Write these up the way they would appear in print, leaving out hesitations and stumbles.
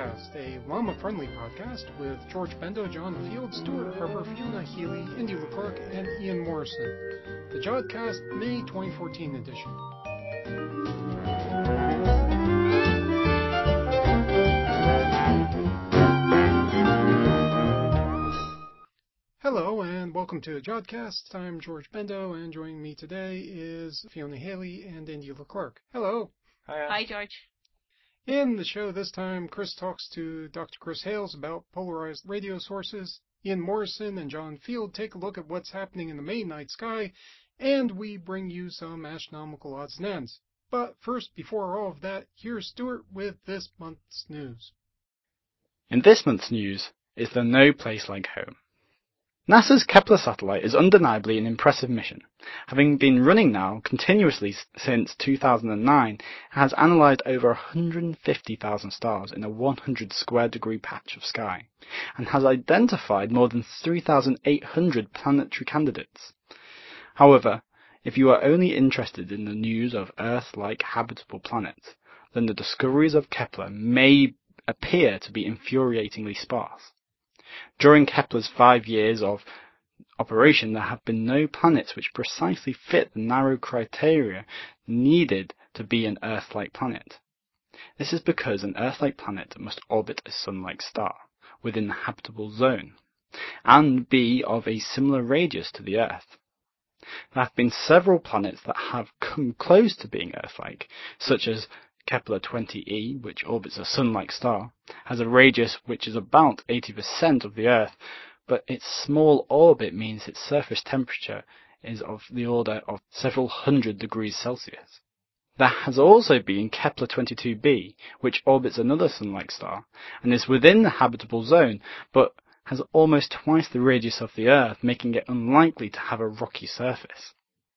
JodCast, a llama-friendly podcast with George Bendo, John Field, Stuart Harper, Fiona Healy, Indy Leclerc, and Ian Morrison. The JodCast May 2014 edition. Hello and welcome to JodCast. I'm George Bendo, and joining me today is Fiona Healy and Indy Leclerc. Hello. Hi, George. In the show this time, Chris talks to Dr. Chris Hales about polarized radio sources. Ian Morrison and John Field take a look at what's happening in the May night sky, and we bring you some astronomical odds and ends. But first, before all of that, here's Stuart with this month's news. In this month's news is the No Place Like Home. NASA's Kepler satellite is undeniably an impressive mission. Having been running now continuously since 2009, it has analysed over 150,000 stars in a 100 square degree patch of sky, and has identified more than 3,800 planetary candidates. However, if you are only interested in the news of Earth-like habitable planets, then the discoveries of Kepler may appear to be infuriatingly sparse. During Kepler's 5 years of operation, there have been no planets which precisely fit the narrow criteria needed to be an Earth-like planet. This is because an Earth-like planet must orbit a Sun-like star within the habitable zone, and be of a similar radius to the Earth. There have been several planets that have come close to being Earth-like, such as Kepler 20e, which orbits a Sun-like star, has a radius which is about 80% of the Earth, but its small orbit means its surface temperature is of the order of several hundred degrees Celsius. There has also been Kepler 22b, which orbits another Sun-like star, and is within the habitable zone, but has almost twice the radius of the Earth, making it unlikely to have a rocky surface.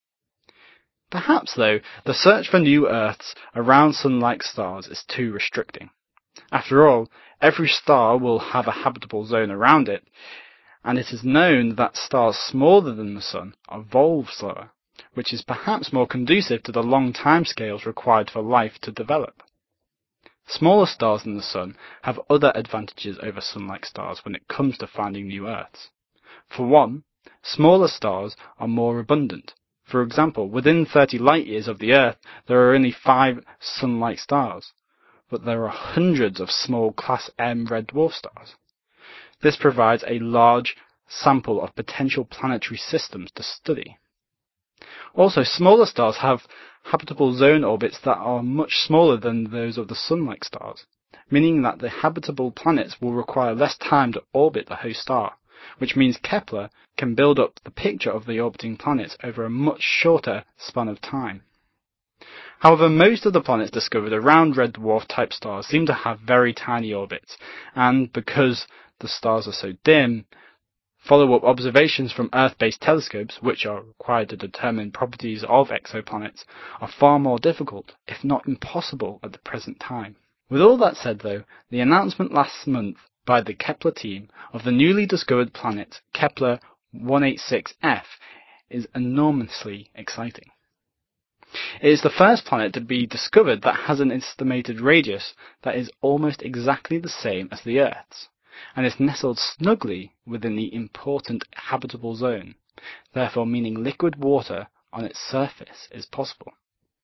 Perhaps, though, the search for new Earths around Sun-like stars is too restricting. After all, every star will have a habitable zone around it, and it is known that stars smaller than the Sun evolve slower, which is perhaps more conducive to the long timescales required for life to develop. Smaller stars than the Sun have other advantages over Sun-like stars when it comes to finding new Earths. For one, smaller stars are more abundant. For example, within 30 light-years of the Earth, there are only 5 Sun-like stars, but there are hundreds of small Class M red dwarf stars. This provides a large sample of potential planetary systems to study. Also, smaller stars have habitable zone orbits that are much smaller than those of the Sun-like stars, meaning that the habitable planets will require less time to orbit the host star, which means Kepler can build up the picture of the orbiting planets over a much shorter span of time. However, most of the planets discovered around red dwarf type stars seem to have very tiny orbits, and because the stars are so dim, follow-up observations from Earth-based telescopes, which are required to determine properties of exoplanets, are far more difficult, if not impossible, at the present time. With all that said, though, the announcement last month by the Kepler team of the newly discovered planet Kepler 186f is enormously exciting. It is the first planet to be discovered that has an estimated radius that is almost exactly the same as the Earth's, and is nestled snugly within the important habitable zone, therefore meaning liquid water on its surface is possible.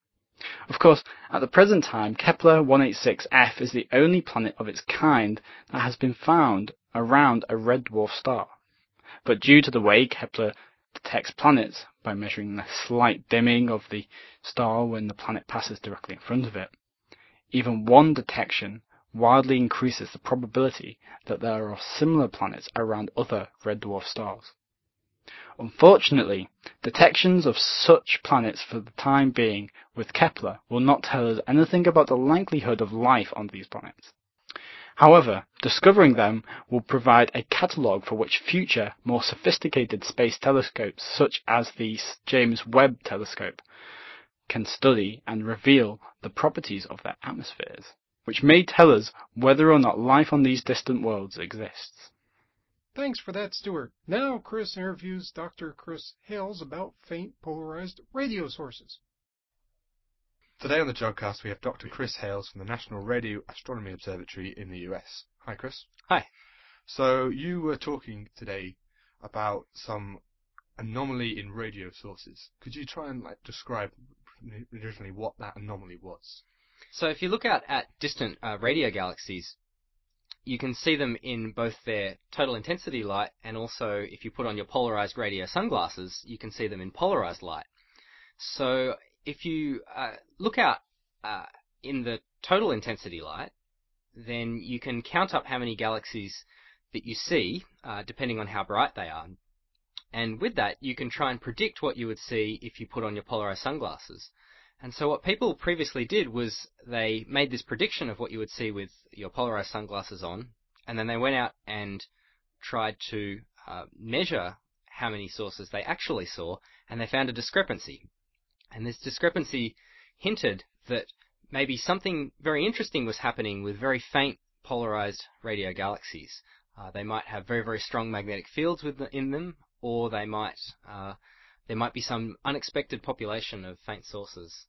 Of course, at the present time, Kepler 186f is the only planet of its kind that has been found around a red dwarf star. But due to the way Kepler detects planets, by measuring the slight dimming of the star when the planet passes directly in front of it, even one detection wildly increases the probability that there are similar planets around other red dwarf stars. Unfortunately, detections of such planets for the time being with Kepler will not tell us anything about the likelihood of life on these planets. However, discovering them will provide a catalogue for which future, more sophisticated space telescopes such as the James Webb Telescope can study and reveal the properties of their atmospheres, which may tell us whether or not life on these distant worlds exists. Thanks for that, Stuart. Now Chris interviews Dr. Chris Hales about faint polarized radio sources. Today on the Jodcast we have Dr. Chris Hales from the National Radio Astronomy Observatory in the US. Hi, Chris. Hi. So you were talking today about some anomaly in radio sources. Could you try and describe originally what that anomaly was? So if you look out at distant radio galaxies, you can see them in both their total intensity light, and also if you put on your polarized radio sunglasses, you can see them in polarized light. So if you look out in the total intensity light, then you can count up how many galaxies that you see, depending on how bright they are. And with that, you can try and predict what you would see if you put on your polarized sunglasses. And so what people previously did was they made this prediction of what you would see with your polarized sunglasses on, and then they went out and tried to measure how many sources they actually saw, and they found a discrepancy. And this discrepancy hinted that maybe something very interesting was happening with very faint polarized radio galaxies. They might have very, very strong magnetic fields in them, or there might be some unexpected population of faint sources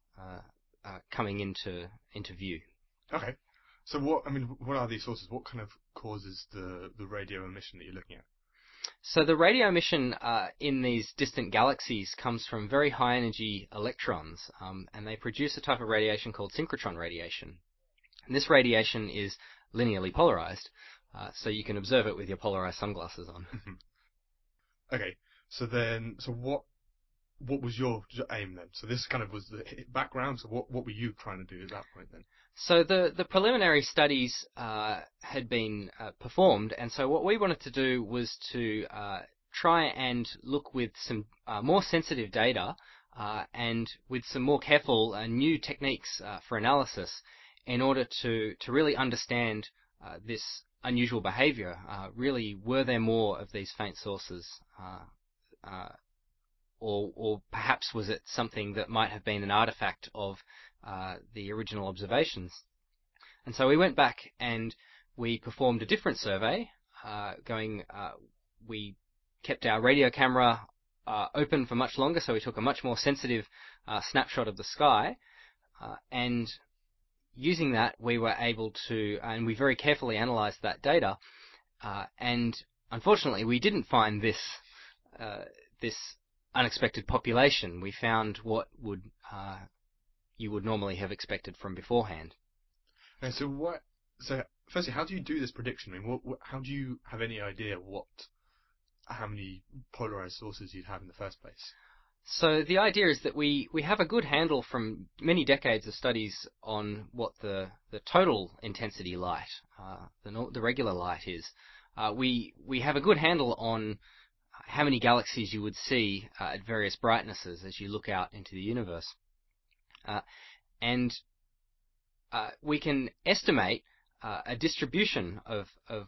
coming into view. Okay. So what are these sources? What kind of causes the radio emission that you're looking at? So the radio emission in these distant galaxies comes from very high energy electrons, and they produce a type of radiation called synchrotron radiation. And this radiation is linearly polarized, so you can observe it with your polarized sunglasses on. Okay. So what was your aim then? So this kind of was the background. So what were you trying to do at that point then? So the preliminary studies had been performed, and so what we wanted to do was to try and look with some more sensitive data and with some more careful new techniques for analysis in order to really understand this unusual behavior. Really, were there more of these faint sources? Or perhaps was it something that might have been an artifact of the original observations? And so we went back and we performed a different survey. We kept our radio camera open for much longer, so we took a much more sensitive snapshot of the sky. And using that, we were able to, and we very carefully analyzed that data. And unfortunately, we didn't find this unexpected population. We found what you would normally have expected from beforehand. And so firstly, how do you do this prediction? I mean, how do you have any idea how many polarized sources you'd have in the first place? So the idea is that we have a good handle from many decades of studies on what the total intensity light, the regular light is. We have a good handle on how many galaxies you would see at various brightnesses as you look out into the universe. And we can estimate a distribution of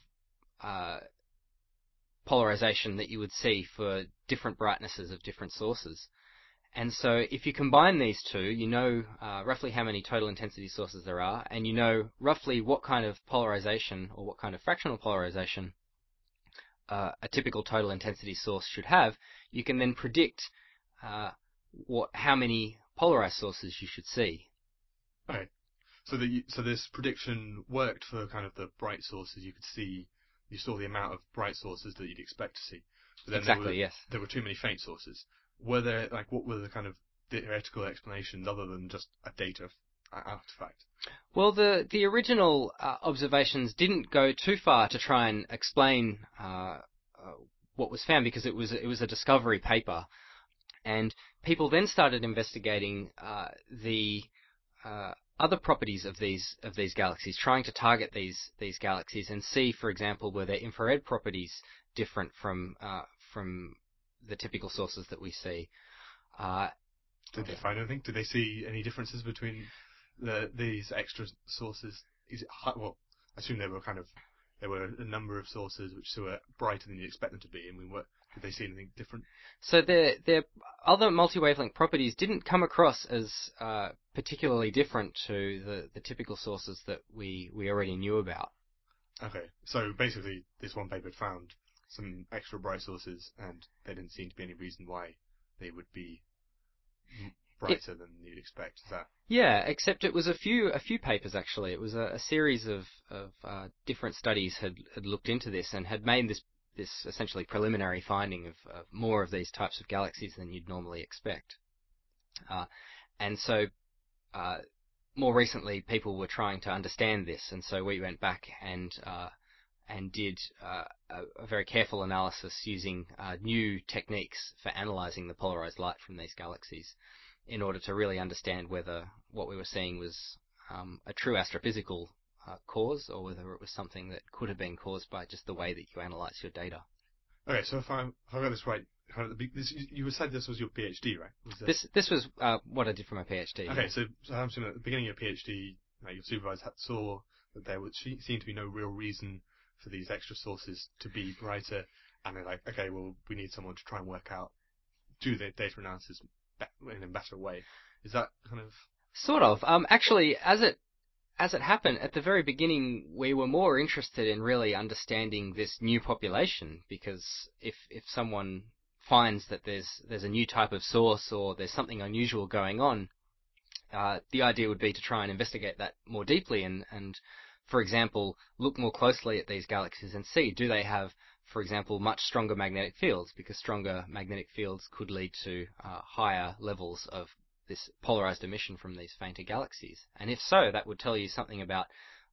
polarization that you would see for different brightnesses of different sources. And so if you combine these two, you know roughly how many total intensity sources there are, and you know roughly what kind of polarization or what kind of fractional polarization a typical total intensity source should have. You can then predict how many polarized sources you should see. Okay. So this prediction worked for kind of the bright sources. You saw the amount of bright sources that you'd expect to see. But then Exactly, yes. There were too many faint sources. What were the kind of theoretical explanations other than just a data artifact? Well, the original observations didn't go too far to try and explain what was found, because it was a discovery paper, and people then started investigating the other properties of these galaxies, trying to target these galaxies and see, for example, were their infrared properties different from the typical sources that we see. Did they find anything? Did they see any differences between these extra sources? I assume there were a number of sources which were brighter than you'd expect them to be, and did they see anything different? So their other multi-wavelength properties didn't come across as particularly different to the typical sources that we already knew about. Okay, so basically this one paper found some extra bright sources, and there didn't seem to be any reason why they would be brighter than you'd expect. Is that? Yeah, except it was a few papers actually. It was a series of different studies had looked into this and had made this essentially preliminary finding of more of these types of galaxies than you'd normally expect. And so more recently, people were trying to understand this, and so we went back and did a very careful analysis using new techniques for analyzing the polarized light from these galaxies, in order to really understand whether what we were seeing was a true astrophysical cause, or whether it was something that could have been caused by just the way that you analyze your data. Okay, so if I got this right, you said this was your PhD, right? This was what I did for my PhD. Okay, so I'm assuming at the beginning of your PhD, your supervisor saw that there would seem to be no real reason for these extra sources to be brighter, and they're like, okay, well, we need someone to try and do the data analysis in a better way. Is that kind of... Sort of. Actually, as it happened, at the very beginning, we were more interested in really understanding this new population, because if someone finds that there's a new type of source or there's something unusual going on, the idea would be to try and investigate that more deeply and for example, look more closely at these galaxies and see, do they have, for example, much stronger magnetic fields, because stronger magnetic fields could lead to higher levels of this polarized emission from these fainter galaxies. And if so, that would tell you something about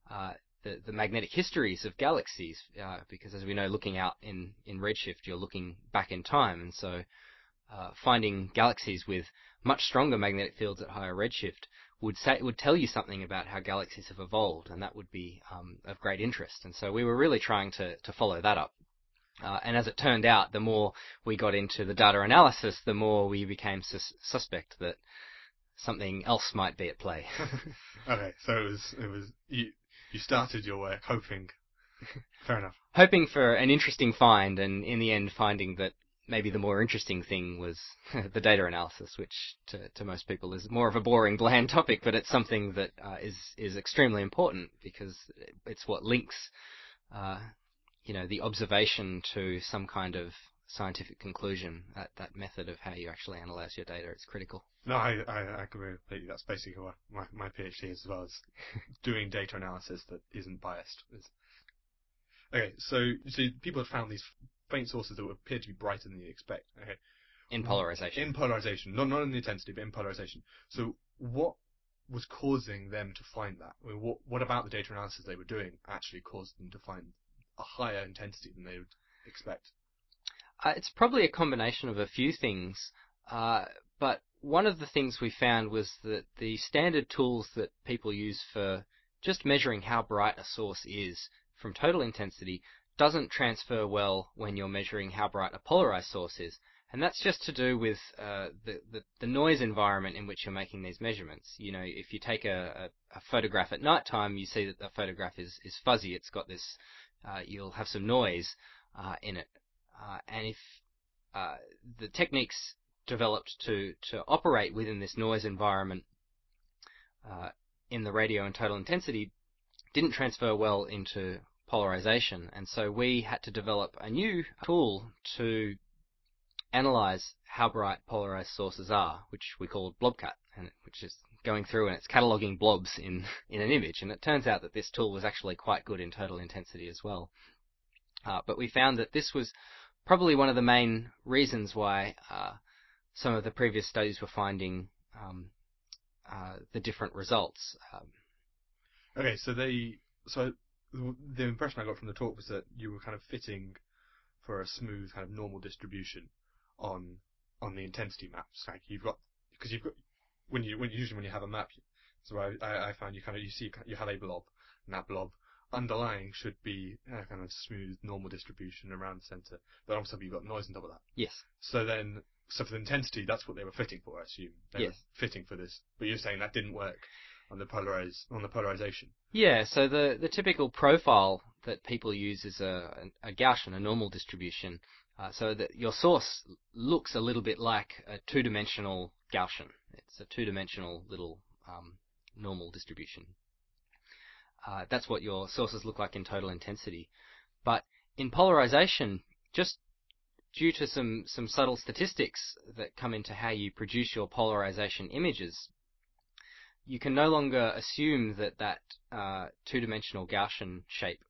the magnetic histories of galaxies, because as we know, looking out in redshift, you're looking back in time, and so finding galaxies with much stronger magnetic fields at higher redshift would tell you something about how galaxies have evolved, and that would be of great interest. And so we were really trying to follow that up. And as it turned out, the more we got into the data analysis, the more we became suspect that something else might be at play. Okay, so it was you started your work hoping. Fair enough. Hoping for an interesting find, and in the end finding that maybe the more interesting thing was the data analysis, which to most people is more of a boring, bland topic, but it's something that is extremely important, because it's what links the observation to some kind of scientific conclusion. That method of how you actually analyze your data is critical. No, I agree completely. That's basically what my PhD is as well, as doing data analysis that isn't biased. Okay, so people have found these faint sources that would appear to be brighter than you expect. Okay. In polarization. In polarization, not in the intensity, but in polarization. So what was causing them to find that? I mean, what about the data analysis they were doing actually caused them to find a higher intensity than they would expect? It's probably a combination of a few things, but one of the things we found was that the standard tools that people use for just measuring how bright a source is from total intensity doesn't transfer well when you're measuring how bright a polarized source is. And that's just to do with the noise environment in which you're making these measurements. You know, if you take a photograph at night time, you see that the photograph is fuzzy. It's got this, you'll have some noise in it. And if the techniques developed to operate within this noise environment in the radio and total intensity didn't transfer well into polarization, and so we had to develop a new tool to analyze how bright polarized sources are, which we call Blobcat, and which is going through and it's cataloging blobs in an image. And it turns out that this tool was actually quite good in total intensity as well. But we found that this was probably one of the main reasons why some of the previous studies were finding the different results. Okay, so the impression I got from the talk was that you were kind of fitting for a smooth kind of normal distribution on the intensity maps. Like usually when you have a map, so I found you have a blob, and that blob underlying should be a kind of smooth normal distribution around the center, but also you've got noise on top of that. Yes. So for the intensity, that's what they were fitting for, I assume. They were fitting for this, but you're saying that didn't work on the polarization. Yeah, so the typical profile that people use is a Gaussian, a normal distribution, so that your source looks a little bit like a two-dimensional Gaussian. It's a two-dimensional little normal distribution. That's what your sources look like in total intensity. But in polarization, just due to some subtle statistics that come into how you produce your polarization images, you can no longer assume that two-dimensional Gaussian shape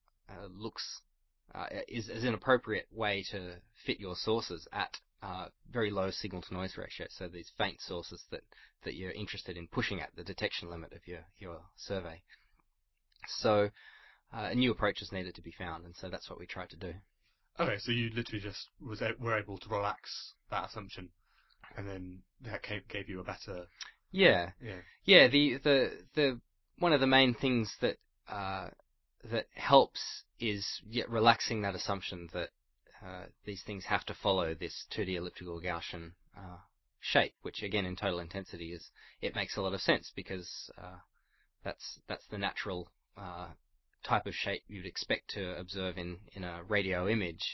is an appropriate way to fit your sources at very low signal-to-noise ratio. So these faint sources that you're interested in pushing at the detection limit of your survey. So new approaches needed to be found, and so that's what we tried to do. Okay, so you literally just were able to relax that assumption, and then that gave you a better. Yeah. The one of the main things that helps is relaxing that assumption that these things have to follow this 2D elliptical Gaussian shape, which again in total intensity it makes a lot of sense because that's the natural type of shape you'd expect to observe in a radio image.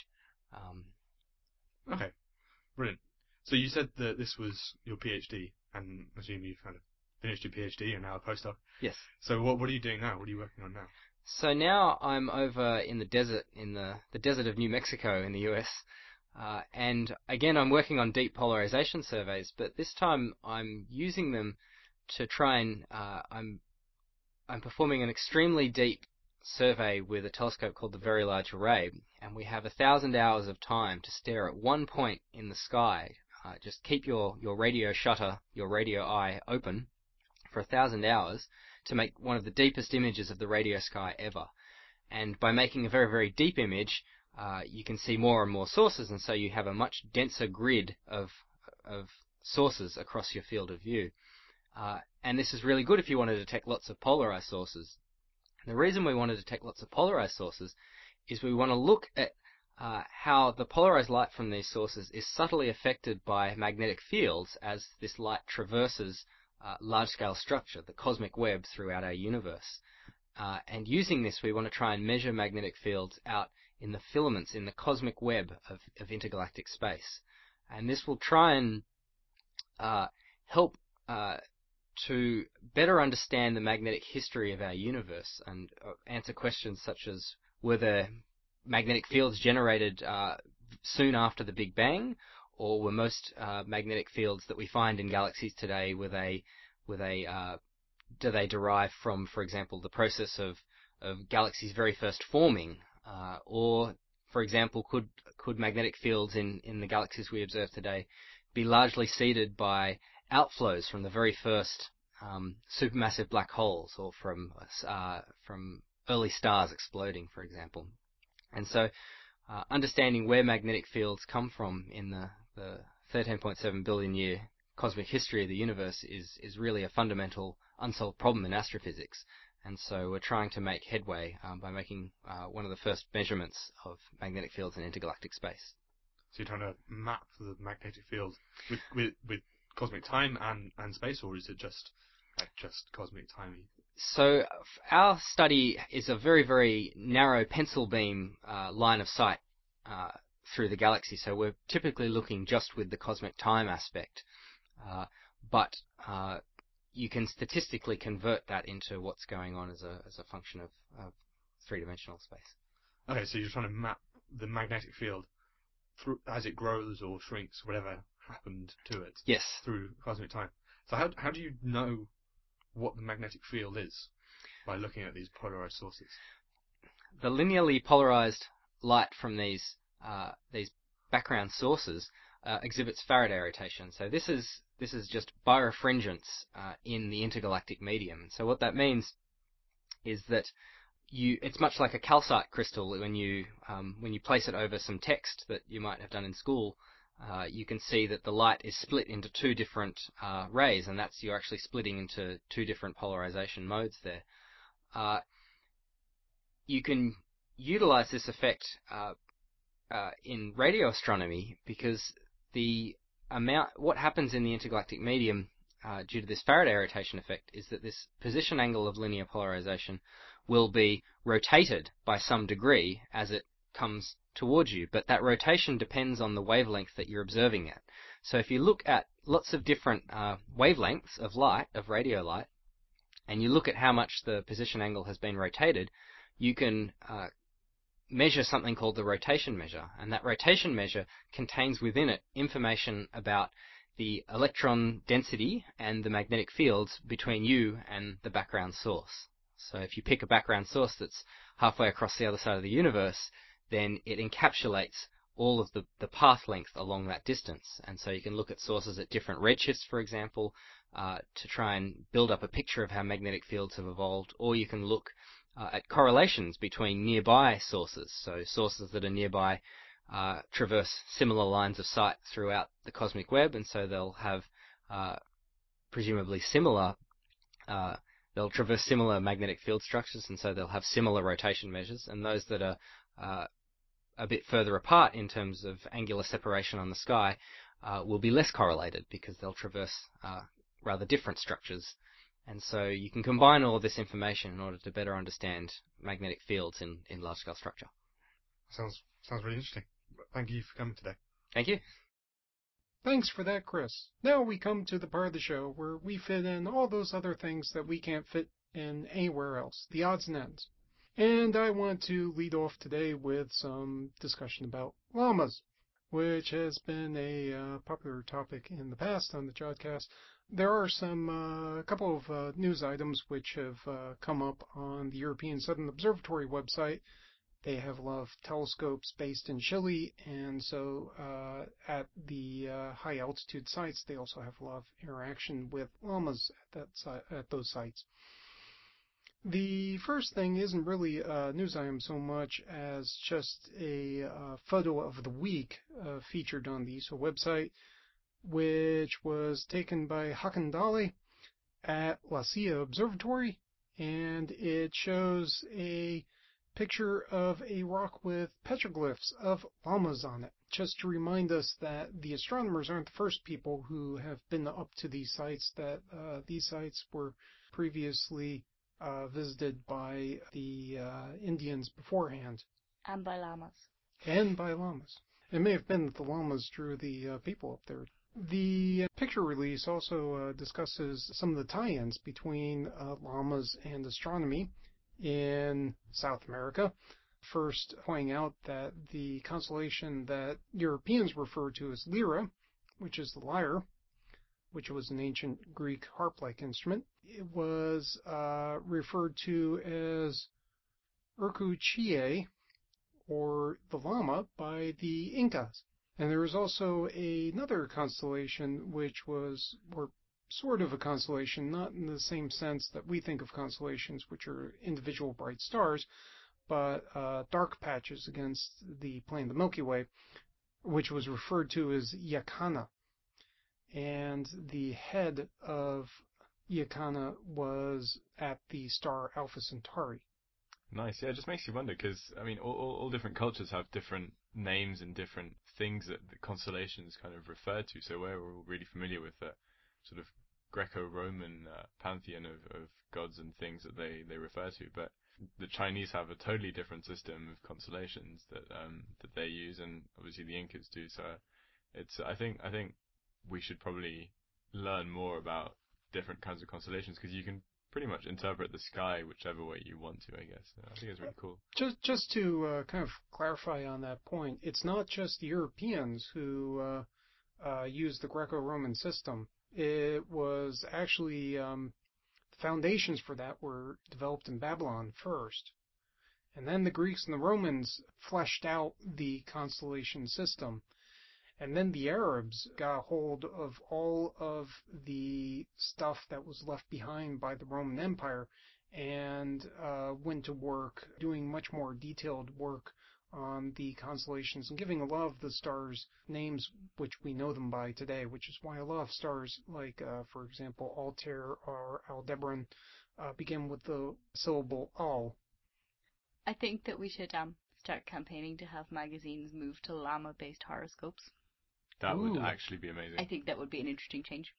Okay, brilliant. So you said that this was your PhD, and I assume you've kind of finished your PhD and now a postdoc. Yes. So what are you doing now? What are you working on now? So now I'm over in the desert, in the desert of New Mexico in the US, and again I'm working on deep polarization surveys, but this time I'm using them to try and I'm performing an extremely deep survey with a telescope called the Very Large Array, and we have 1,000 hours of time to stare at one point in the sky. Just keep your radio shutter, your radio eye open for 1,000 hours to make one of the deepest images of the radio sky ever. And by making a very, very deep image, you can see more and more sources, and so you have a much denser grid of sources across your field of view. And this is really good if you want to detect lots of polarized sources. The reason we want to detect lots of polarized sources is we want to look at how the polarized light from these sources is subtly affected by magnetic fields as this light traverses large-scale structure, the cosmic web, throughout our universe. And using this, we want to try and measure magnetic fields out in the filaments in the cosmic web of intergalactic space. And this will try and help to better understand the magnetic history of our universe and answer questions such as, were there magnetic fields generated soon after the Big Bang, or were most magnetic fields that we find in galaxies today, do they derive from, for example, the process of galaxies very first forming, or, for example, could magnetic fields in the galaxies we observe today be largely seeded by outflows from the very first supermassive black holes, or from early stars exploding, for example. And so understanding where magnetic fields come from in the 13.7 billion year cosmic history of the universe is really a fundamental unsolved problem in astrophysics. And so we're trying to make headway by making one of the first measurements of magnetic fields in intergalactic space. So you're trying to map the magnetic field with cosmic time and space, or is it just cosmic time? So our study is a very, very narrow pencil beam line of sight through the galaxy. So we're typically looking just with the cosmic time aspect. But you can statistically convert that into what's going on as a function of three-dimensional space. Okay, so you're trying to map the magnetic field through as it grows or shrinks, whatever happened to it. Yes. Through cosmic time. So how do you know what the magnetic field is by looking at these polarized sources? The linearly polarized light from these background sources exhibits Faraday rotation. So this is just birefringence in the intergalactic medium. So what that means is that it's much like a calcite crystal. When you place it over some text that you might have done in school, you can see that the light is split into two different rays, and you're actually splitting into two different polarization modes there. You can utilize this effect in radio astronomy because what happens in the intergalactic medium due to this Faraday rotation effect is that this position angle of linear polarization will be rotated by some degree as it comes towards you, but that rotation depends on the wavelength that you're observing at. So if you look at lots of different wavelengths of light, of radio light, and you look at how much the position angle has been rotated, you can measure something called the rotation measure, and that rotation measure contains within it information about the electron density and the magnetic fields between you and the background source. So if you pick a background source that's halfway across the other side of the universe, then it encapsulates all of the path length along that distance. And so you can look at sources at different redshifts, for example, to try and build up a picture of how magnetic fields have evolved, or you can look at correlations between nearby sources. So sources that are nearby traverse similar lines of sight throughout the cosmic web, and so they'll have presumably similar, they'll traverse similar magnetic field structures, and so they'll have similar rotation measures. And those that are a bit further apart in terms of angular separation on the sky will be less correlated because they'll traverse rather different structures. And so you can combine all of this information in order to better understand magnetic fields in large-scale structure. Sounds really interesting. Thank you for coming today. Thank you. Thanks for that, Chris. Now we come to the part of the show where we fit in all those other things that we can't fit in anywhere else, the odds and ends. And I want to lead off today with some discussion about llamas, which has been a popular topic in the past on the Jodcast. There are a couple of news items which have come up on the European Southern Observatory website. They have a lot of telescopes based in Chile, and so at the high altitude sites, they also have a lot of interaction with llamas at those sites. The first thing isn't really a news item so much as just a photo of the week featured on the ESO website, which was taken by Hakan Dali at La Silla Observatory, and it shows a picture of a rock with petroglyphs of llamas on it, just to remind us that the astronomers aren't the first people who have been up to these sites, that these sites were previously visited by the Indians beforehand. And by llamas. It may have been that the llamas drew the people up there. The picture release also discusses some of the tie-ins between llamas and astronomy in South America. First, pointing out that the constellation that Europeans refer to as Lyra, which is the lyre, which was an ancient Greek harp-like instrument, it was referred to as Urcuchie, or the llama, by the Incas. And there was also another constellation which was, or sort of a constellation, not in the same sense that we think of constellations, which are individual bright stars, but dark patches against the plane of the Milky Way, which was referred to as Jacana. And the head of Jacana was at the star Alpha Centauri. Nice, yeah, it just makes you wonder, because, I mean, all different cultures have different names and different things that the constellations kind of refer to, so we're all really familiar with the sort of Greco-Roman pantheon of gods and things that they refer to, but the Chinese have a totally different system of constellations that they use, and obviously the Incas do, so it's, I think we should probably learn more about different kinds of constellations, because you can pretty much interpret the sky whichever way you want to, I guess. I think it's really cool. Just to kind of clarify on that point, it's not just the Europeans who used the Greco-Roman system. It was actually foundations for that were developed in Babylon first. And then the Greeks and the Romans fleshed out the constellation system. And then the Arabs got a hold of all of the stuff that was left behind by the Roman Empire and went to work doing much more detailed work on the constellations and giving a lot of the stars names which we know them by today, which is why a lot of stars like, for example, Altair or Aldebaran begin with the syllable Al. I think that we should start campaigning to have magazines move to llama-based horoscopes. That Ooh. would actually be amazing. I think that would be an interesting change.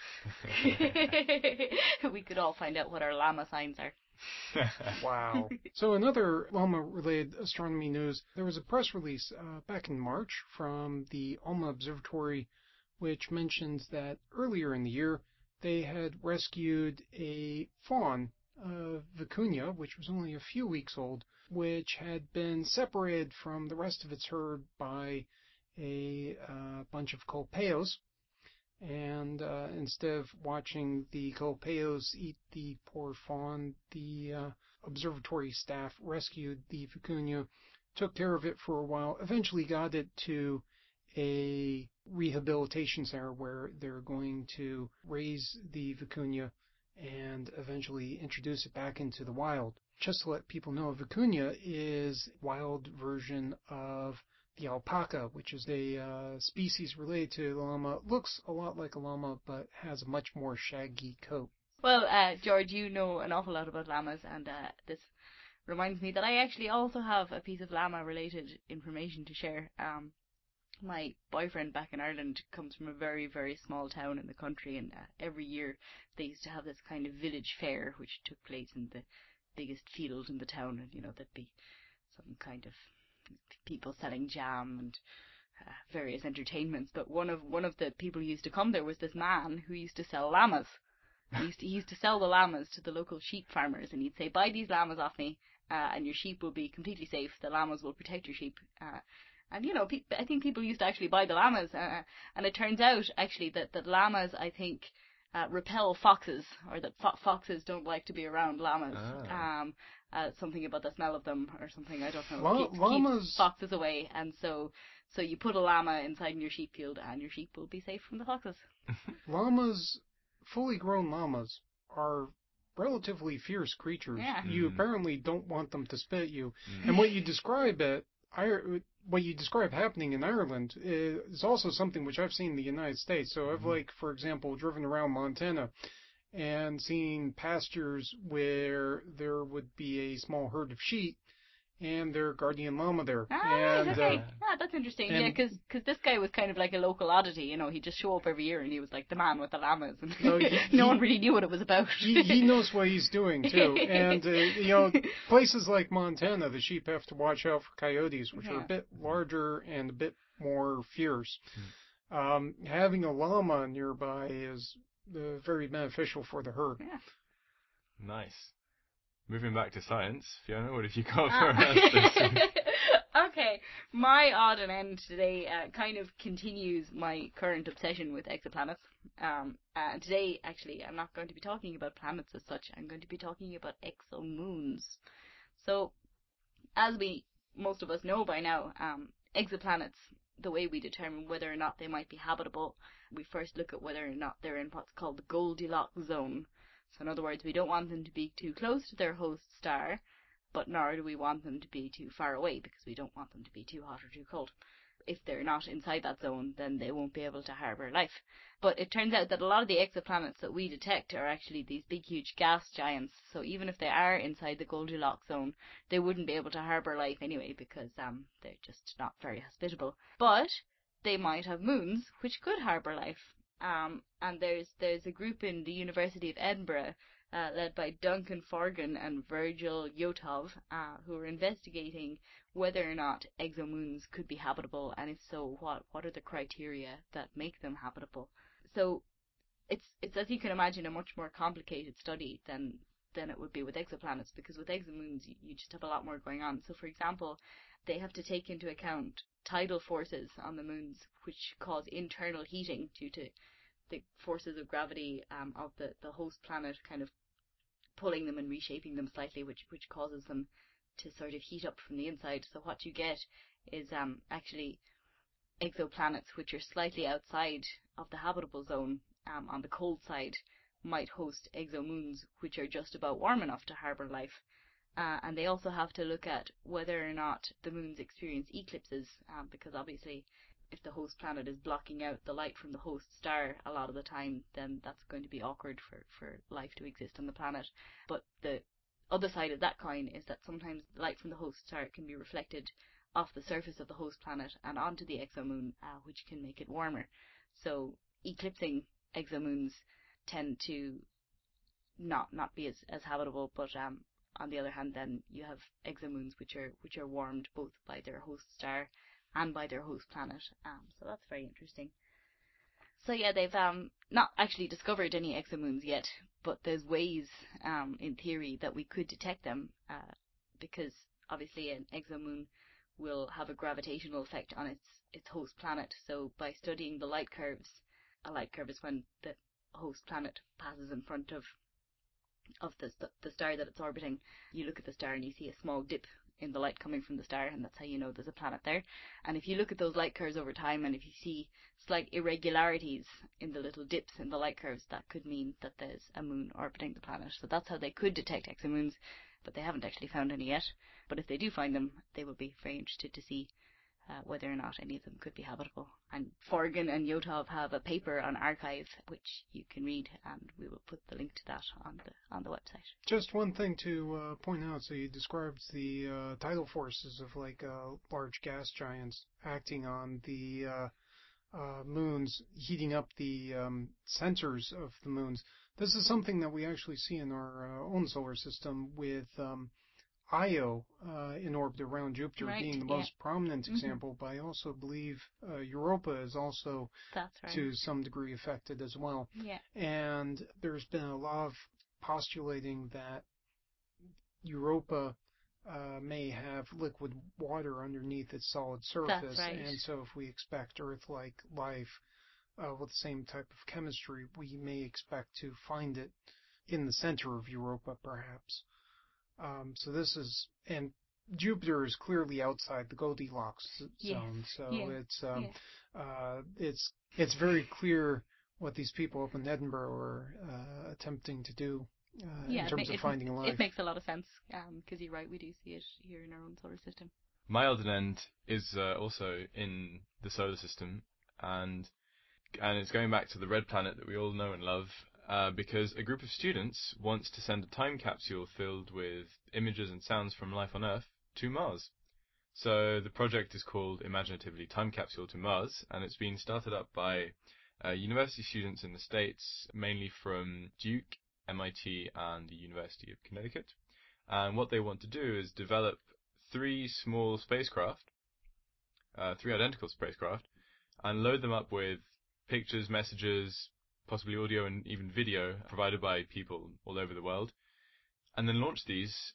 We could all find out what our llama signs are. Wow. So another llama-related astronomy news, there was a press release back in March from the ALMA Observatory which mentions that earlier in the year they had rescued a fawn vicuña, which was only a few weeks old, which had been separated from the rest of its herd by a bunch of colpeos. And instead of watching the colpeos eat the poor fawn, the observatory staff rescued the vicuña, took care of it for a while, eventually got it to a rehabilitation center where they're going to raise the vicuña and eventually introduce it back into the wild. Just to let people know, a vicuña is a wild version of the alpaca, which is a species related to the llama. Looks a lot like a llama, but has a much more shaggy coat. Well, George, you know an awful lot about llamas, and this reminds me that I actually also have a piece of llama-related information to share. My boyfriend back in Ireland comes from a very, very small town in the country, and every year they used to have this kind of village fair, which took place in the biggest field in the town, and there'd be some kind of people selling jam and various entertainments. But one of the people who used to come there was this man who used to sell llamas. He used to sell the llamas to the local sheep farmers, and he'd say, "Buy these llamas off me, and your sheep will be completely safe. The llamas will protect your sheep." And I think people used to actually buy the llamas, and it turns out actually that llamas, I think, repel foxes, or that foxes don't like to be around llamas. Something about the smell of them or something, I don't know. Keeps foxes away, and so you put a llama inside your sheep field, and your sheep will be safe from the foxes. Llamas, fully grown llamas, are relatively fierce creatures. Yeah. You apparently don't want them to spit at you. And what you describe happening in Ireland is also something which I've seen in the United States. So I've, for example, driven around Montana and seen pastures where there would be a small herd of sheep and their guardian llama there. Right, okay. That's interesting. Yeah, because this guy was kind of like a local oddity. He'd just show up every year, and he was like the man with the llamas, and no one really knew what it was about. He knows what he's doing too. And places like Montana, the sheep have to watch out for coyotes, which are a bit larger and a bit more fierce. Having a llama nearby is very beneficial for the herd. Yeah. Nice. Moving back to science, Fiona, what have you got for us? Okay, my odd and end today kind of continues my current obsession with exoplanets. Today, actually, I'm not going to be talking about planets as such. I'm going to be talking about exomoons. So, as most of us know by now, exoplanets, the way we determine whether or not they might be habitable, we first look at whether or not they're in what's called the Goldilocks zone. So in other words, we don't want them to be too close to their host star, but nor do we want them to be too far away, because we don't want them to be too hot or too cold. If they're not inside that zone, then they won't be able to harbour life. But it turns out that a lot of the exoplanets that we detect are actually these big, huge gas giants. So even if they are inside the Goldilocks zone, they wouldn't be able to harbour life anyway, because they're just not very hospitable. But they might have moons which could harbour life. And there's a group in the University of Edinburgh led by Duncan Forgan and Virgil Yotov, who are investigating whether or not exomoons could be habitable, and if so, what are the criteria that make them habitable. So it's as you can imagine, a much more complicated study than it would be with exoplanets, because with exomoons you just have a lot more going on. So for example, they have to take into account tidal forces on the moons, which cause internal heating due to the forces of gravity of the host planet kind of pulling them and reshaping them slightly, which causes them to sort of heat up from the inside. So what you get is actually exoplanets which are slightly outside of the habitable zone, on the cold side, might host exomoons which are just about warm enough to harbour life. And they also have to look at whether or not the moons experience eclipses, because obviously if the host planet is blocking out the light from the host star a lot of the time, then that's going to be awkward for life to exist on the planet. But the other side of that coin is that sometimes the light from the host star can be reflected off the surface of the host planet and onto the exomoon, which can make it warmer. So eclipsing exomoons tend to not be as habitable, but on the other hand, then you have exomoons which are warmed both by their host star and by their host planet. So that's very interesting. So yeah, they've not actually discovered any exomoons yet, but there's ways, in theory, that we could detect them, because obviously an exomoon will have a gravitational effect on its host planet. So by studying the light curves, a light curve is when the host planet passes in front of the star that it's orbiting. You look at the star and you see a small dip in the light coming from the star, and that's how you know there's a planet there. And if you look at those light curves over time, and if you see slight irregularities in the little dips in the light curves, that could mean that there's a moon orbiting the planet. So that's how they could detect exomoons, but they haven't actually found any yet. But if they do find them, they will be very interested to see whether or not any of them could be habitable. And Forgan and Yotov have a paper on arXiv which you can read, and we will put the link to that on the website. Just one thing to point out. So you described the tidal forces of like large gas giants acting on the moons, heating up the centers of the moons. This is something that we actually see in our own solar system with Io in orbit around Jupiter being the most prominent example, but I also believe Europa is also to some degree affected as well. Yeah. And there's been a lot of postulating that Europa may have liquid water underneath its solid surface, and so if we expect Earth-like life with the same type of chemistry, we may expect to find it in the center of Europa, perhaps. So this is, and Jupiter is clearly outside the Goldilocks zone, so it's very clear what these people up in Edinburgh are attempting to do in terms of finding life. It makes a lot of sense, because you're right, we do see it here in our own solar system. My Eldon is also in the solar system, and it's going back to the red planet that we all know and love. Because a group of students wants to send a time capsule filled with images and sounds from life on Earth to Mars. So the project is called Imaginatively Time Capsule to Mars, and it's been started up by university students in the States, mainly from Duke, MIT, and the University of Connecticut. And what they want to do is develop three identical spacecraft, and load them up with pictures, messages, possibly audio and even video provided by people all over the world, and then launch these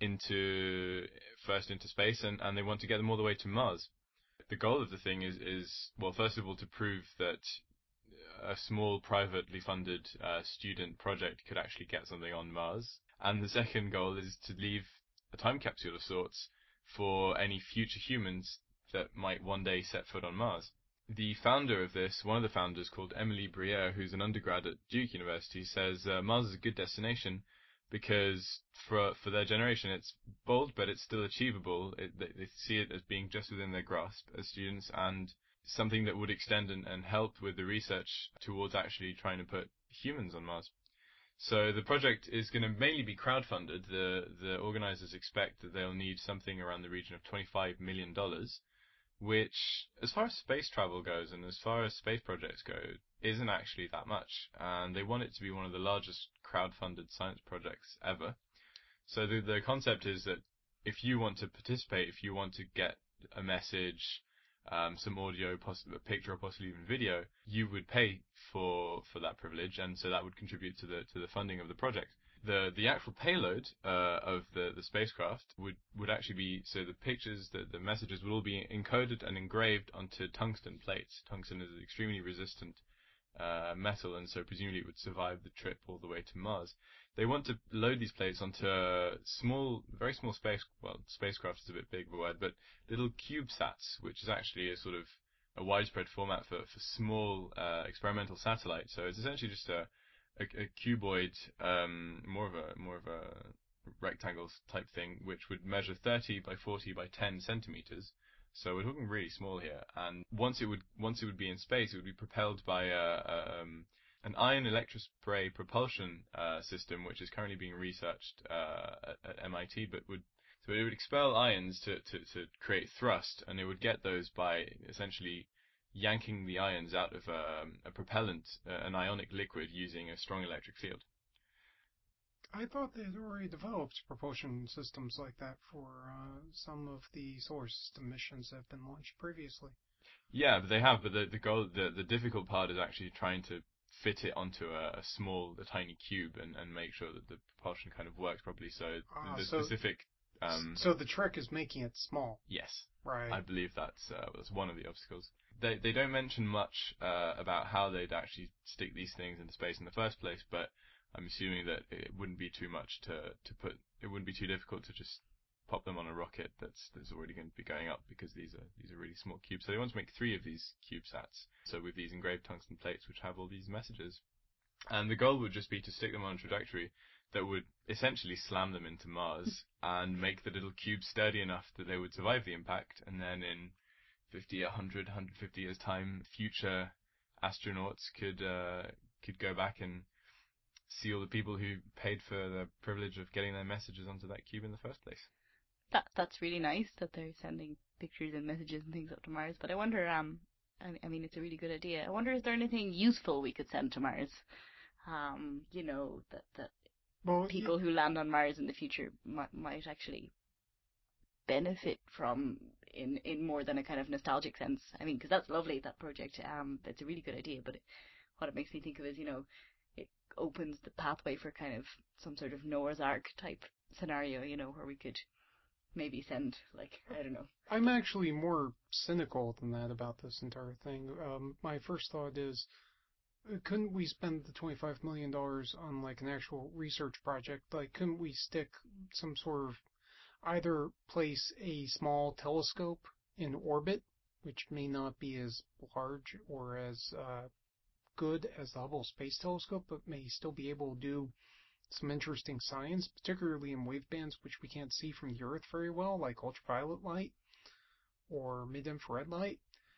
first into space, and they want to get them all the way to Mars. The goal of the thing is well, first of all, to prove that a small privately funded student project could actually get something on Mars, and the second goal is to leave a time capsule of sorts for any future humans that might one day set foot on Mars. The founder of this, one of the founders, called Emily Briere, who's an undergrad at Duke University, says Mars is a good destination because for their generation it's bold, but it's still achievable. They see it as being just within their grasp as students, and something that would extend and help with the research towards actually trying to put humans on Mars. So the project is going to mainly be crowdfunded. The organizers expect that they'll need something around the region of $25 million, which, as far as space travel goes and as far as space projects go, isn't actually that much. And they want it to be one of the largest crowd-funded science projects ever. So the concept is that if you want to participate, if you want to get a message, some audio, a picture, or possibly even video, you would pay for that privilege, and so that would contribute to the funding of the project. The actual payload of the spacecraft would actually be, so the pictures, the messages would all be encoded and engraved onto tungsten plates. Tungsten is an extremely resistant metal, and so presumably it would survive the trip all the way to Mars. They want to load these plates onto very small spacecraft is a bit big of a word, but little CubeSats, which is actually a sort of a widespread format for small experimental satellites. So it's essentially just a cuboid, more of a rectangle type thing, which would measure 30 by 40 by 10 centimeters. So we're talking really small here. And once it would be in space, it would be propelled by an ion electrospray propulsion system, which is currently being researched at MIT. But it would expel ions to create thrust, and it would get those by essentially yanking the ions out of a propellant, an ionic liquid, using a strong electric field. I thought they had already developed propulsion systems like that for some of the solar system missions that have been launched previously. Yeah, but they have. But the difficult part is actually trying to fit it onto a tiny cube and make sure that the propulsion kind of works properly. So the specific. So the trick is making it small. Yes. Right. I believe that's one of the obstacles. They don't mention much about how they'd actually stick these things into space in the first place, but I'm assuming that it wouldn't be too much to put. It wouldn't be too difficult to just pop them on a rocket that's already going to be going up, because these are really small cubes. So they want to make 3 of these CubeSats. So with these engraved tungsten plates which have all these messages, and the goal would just be to stick them on a trajectory that would essentially slam them into Mars and make the little cubes sturdy enough that they would survive the impact, and then in 50, 100, 150 years time, future astronauts could go back and see all the people who paid for the privilege of getting their messages onto that cube in the first place. That's really nice that they're sending pictures and messages and things up to Mars. But I wonder, I mean, it's a really good idea. I wonder, is there anything useful we could send to Mars? You know, that people who land on Mars in the future might actually benefit from in more than a kind of nostalgic sense. I mean, because that's lovely, that project. That's a really good idea. But what it makes me think of is, you know, it opens the pathway for kind of some sort of Noah's Ark type scenario, you know, where we could maybe send, like, I don't know. I'm actually more cynical than that about this entire thing. My first thought is, couldn't we spend the $25 million on, like, an actual research project? Like, couldn't we stick some sort of, either place a small telescope in orbit, which may not be as large or as good as the Hubble Space Telescope, but may still be able to do some interesting science, particularly in wavebands which we can't see from the Earth very well, like ultraviolet light or mid-infrared light.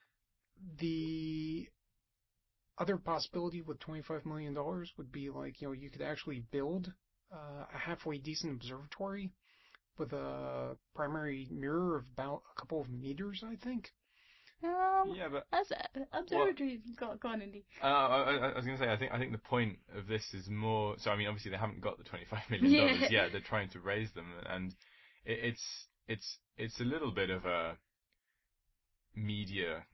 The other possibility with $25 million would be, like, you know, you could actually build a halfway decent observatory with a primary mirror of about a couple of meters, I think. Yeah, but as observatories gone indeed. I was going to say, I think the point of this is more. So I mean, obviously they haven't got the $25 million yet. They're trying to raise them, and it's a little bit of a media,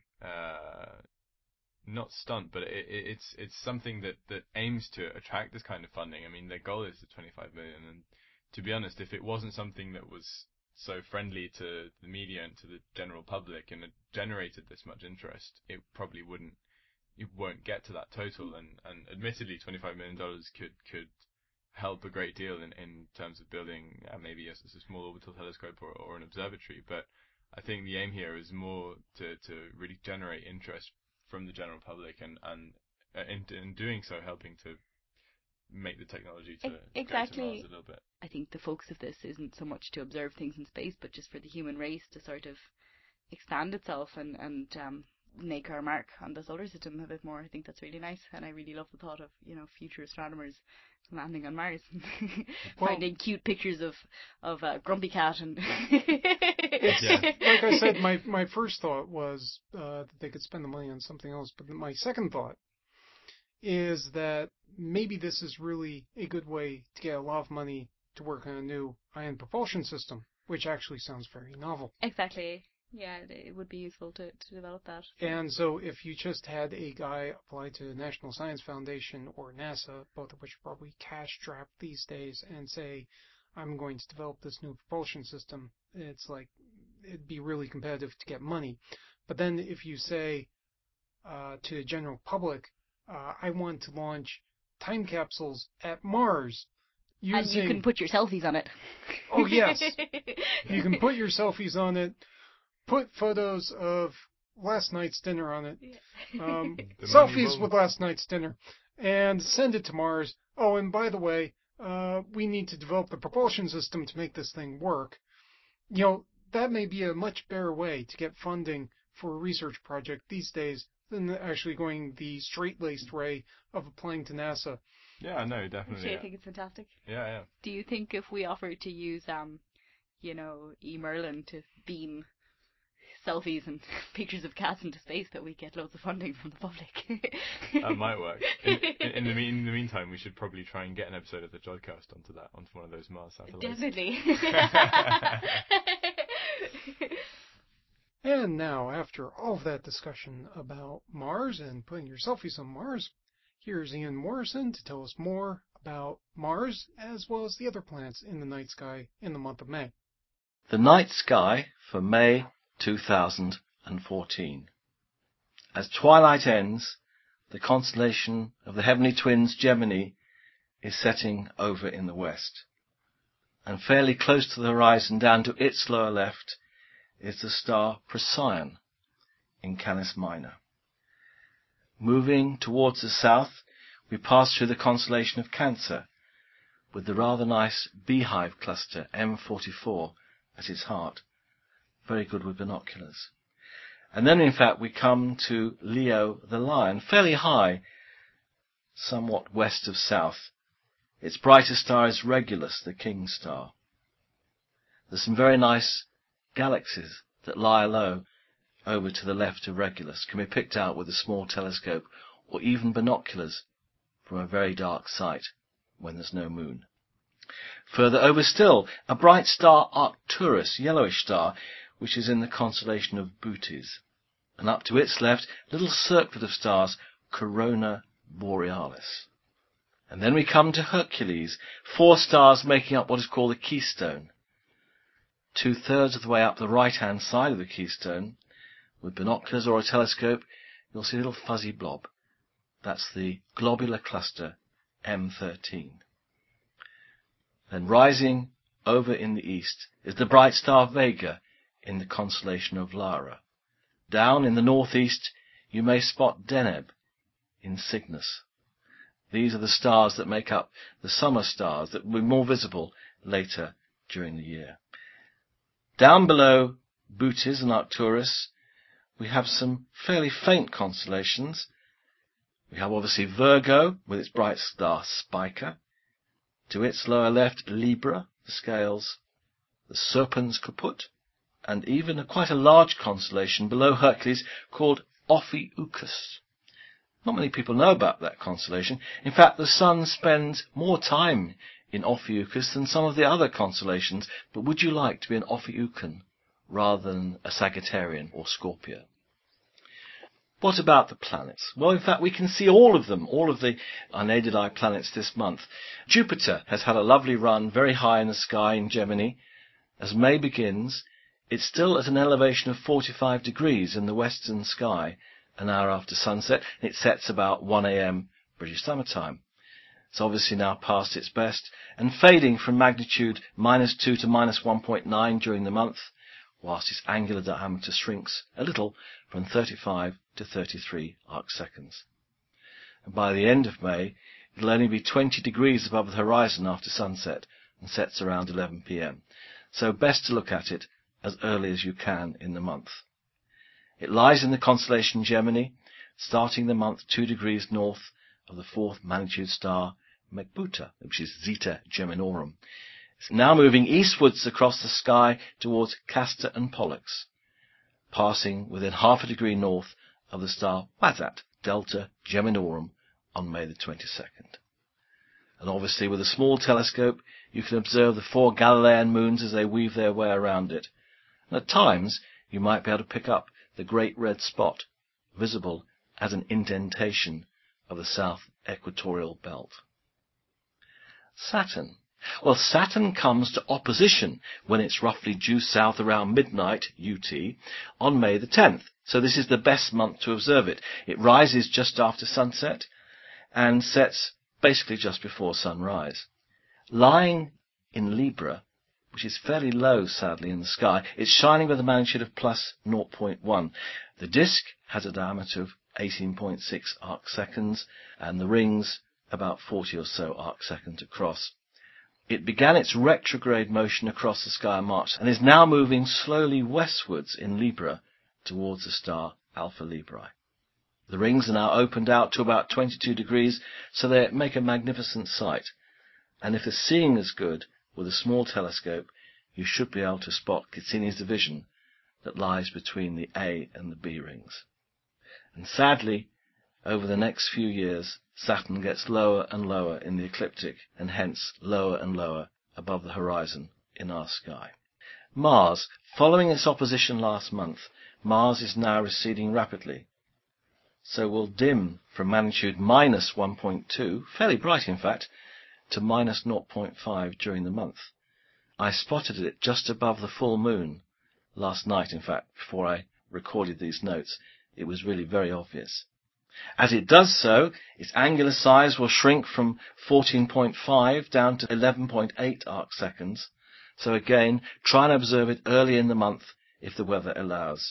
not stunt, but it's something that aims to attract this kind of funding. I mean, their goal is the $25 million, and to be honest, if it wasn't something that was so friendly to the media and to the general public and it generated this much interest, it probably won't get to that total. And admittedly, $25 million could help a great deal in terms of building maybe a small orbital telescope or an observatory. But I think the aim here is more to really generate interest from the general public, and in doing so, helping to make the technology to exactly. go to Mars a little bit. I think the focus of this isn't so much to observe things in space, but just for the human race to sort of expand itself and make our mark on the solar system a bit more. I think that's really nice, and I really love the thought of, you know, future astronomers landing on Mars, finding cute pictures of Grumpy Cat and. Like I said, my first thought was that they could spend the money on something else, but my second thought is that maybe this is really a good way to get a lot of money to work on a new ion propulsion system, which actually sounds very novel. Exactly. Yeah, it would be useful to develop that. And so if you just had a guy apply to the National Science Foundation or NASA, both of which are probably cash-strapped these days, and say, I'm going to develop this new propulsion system, it's like, it'd be really competitive to get money. But then if you say to the general public, I want to launch time capsules at Mars. And you can put your selfies on it. Oh, yes. You can put your selfies on it, put photos of last night's dinner on it, selfies with last night's dinner, and send it to Mars. Oh, and by the way, we need to develop the propulsion system to make this thing work. You know, that may be a much better way to get funding for a research project these days than actually going the straight-laced way of applying to NASA. Yeah, no, definitely. Actually, I think it's fantastic. Yeah. Do you think if we offered to use, you know, Merlin to beam selfies and pictures of cats into space, that we get loads of funding from the public? That might work. In the meantime, we should probably try and get an episode of the Jodcast onto one of those Mars satellites. Definitely. And now, after all of that discussion about Mars and putting your selfies on Mars, here's Ian Morrison to tell us more about Mars as well as the other planets in the night sky in the month of May. The night sky for May 2014. As twilight ends, the constellation of the heavenly twins Gemini is setting over in the west. And fairly close to the horizon, down to its lower left, is the star Procyon in Canis Minor. Moving towards the south, we pass through the constellation of Cancer, with the rather nice beehive cluster M44 at its heart. Very good with binoculars. And then, in fact, we come to Leo the Lion, fairly high, somewhat west of south. Its brightest star is Regulus, the King Star. There's some very nice galaxies that lie low over to the left of Regulus, can be picked out with a small telescope or even binoculars from a very dark site when there's no moon. Further over still, a bright star Arcturus, yellowish star, which is in the constellation of Bootes. And up to its left, a little circlet of stars, Corona Borealis. And then we come to Hercules, 4 stars making up what is called the keystone. 2/3 of the way up the right-hand side of the keystone, with binoculars or a telescope, you'll see a little fuzzy blob. That's the globular cluster M13. Then rising over in the east is the bright star Vega in the constellation of Lara. Down in the northeast, you may spot Deneb in Cygnus. These are the stars that make up the summer stars that will be more visible later during the year. Down below Bootes and Arcturus, we have some fairly faint constellations. We have obviously Virgo with its bright star Spica. To its lower left, Libra, the scales, the Serpens Caput, and even quite a large constellation below Hercules called Ophiuchus. Not many people know about that constellation. In fact, the Sun spends more time in Ophiuchus than some of the other constellations, but would you like to be an Ophiuchian rather than a Sagittarian or Scorpio? What about the planets? Well, in fact, we can see all of them, all of the unaided eye planets this month. Jupiter has had a lovely run very high in the sky in Gemini. As May begins, it's still at an elevation of 45 degrees in the western sky an hour after sunset. It sets about 1 a.m. British Summer Time. It's obviously now past its best and fading from magnitude -2 to -1.9 during the month, whilst its angular diameter shrinks a little from 35 to 33 arcseconds. And by the end of May, it'll only be 20 degrees above the horizon after sunset and sets around 11 p.m. So best to look at it as early as you can in the month. It lies in the constellation Gemini, starting the month 2 degrees north of the 4th magnitude star Macbuta, which is Zeta Geminorum. It's now moving eastwards across the sky towards Castor and Pollux, passing within half a degree north of the star Wazat, Delta Geminorum, on May the 22nd. And obviously with a small telescope, you can observe the 4 Galilean moons as they weave their way around it. And at times, you might be able to pick up the great red spot, visible as an indentation of the south equatorial belt. Saturn. Well, Saturn comes to opposition when it's roughly due south around midnight UT on May the 10th. So this is the best month to observe it. It rises just after sunset and sets basically just before sunrise. Lying in Libra, which is fairly low, sadly, in the sky, it's shining with a magnitude of plus 0.1. The disk has a diameter of 18.6 arcseconds, and the rings about 40 or so arcseconds across. It began its retrograde motion across the sky in March, and is now moving slowly westwards in Libra towards the star Alpha Librae. The rings are now opened out to about 22 degrees, so they make a magnificent sight. And if the seeing is good, with a small telescope, you should be able to spot Cassini's division that lies between the A and the B rings. And sadly, over the next few years, Saturn gets lower and lower in the ecliptic, and hence lower and lower above the horizon in our sky. Mars, following its opposition last month, Mars is now receding rapidly, so will dim from magnitude minus 1.2, fairly bright in fact, to minus 0.5 during the month. I spotted it just above the full moon last night, in fact, before I recorded these notes. It was really very obvious. As it does so, its angular size will shrink from 14.5 down to 11.8 arcseconds. So again, try and observe it early in the month if the weather allows.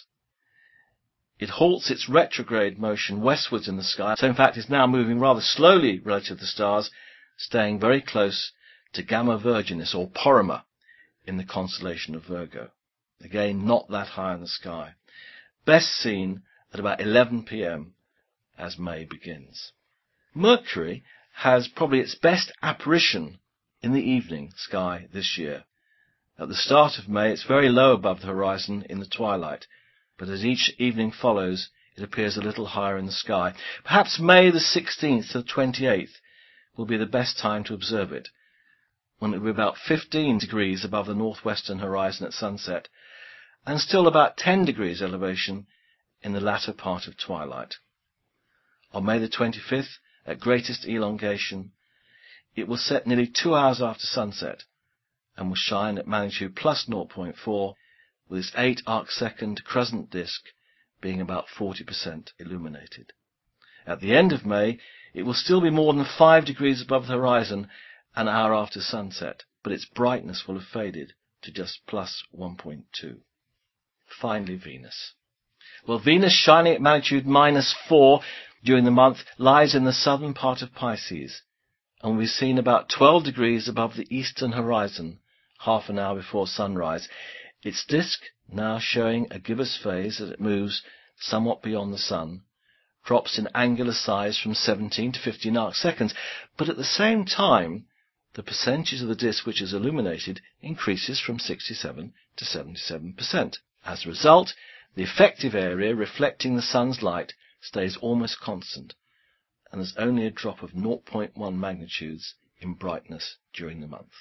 It halts its retrograde motion westwards in the sky, so in fact is now moving rather slowly relative to the stars, staying very close to Gamma Virginis, or Porrima, in the constellation of Virgo. Again, not that high in the sky. Best seen at about 11 p.m. as May begins. Mercury has probably its best apparition in the evening sky this year. At the start of May, it's very low above the horizon in the twilight, but as each evening follows, it appears a little higher in the sky. Perhaps May the 16th to the 28th will be the best time to observe it, when it will be about 15 degrees above the northwestern horizon at sunset, and still about 10 degrees elevation in the latter part of twilight. On May the 25th, at greatest elongation, it will set nearly 2 hours after sunset, and will shine at magnitude plus 0.4, with its 8 arcsecond crescent disk being about 40% illuminated. At the end of May, it will still be more than 5 degrees above the horizon an hour after sunset, but its brightness will have faded to just plus 1.2. Finally, Venus. Well, Venus, shining at magnitude minus 4 during the month, lies in the southern part of Pisces, and will be seen about 12 degrees above the eastern horizon, half an hour before sunrise. Its disk, now showing a gibbous phase as it moves somewhat beyond the sun, drops in angular size from 17 to 15 arcseconds, but at the same time, the percentage of the disk which is illuminated increases from 67 to 77%. As a result, the effective area reflecting the sun's light stays almost constant, and there's only a drop of 0.1 magnitudes in brightness during the month.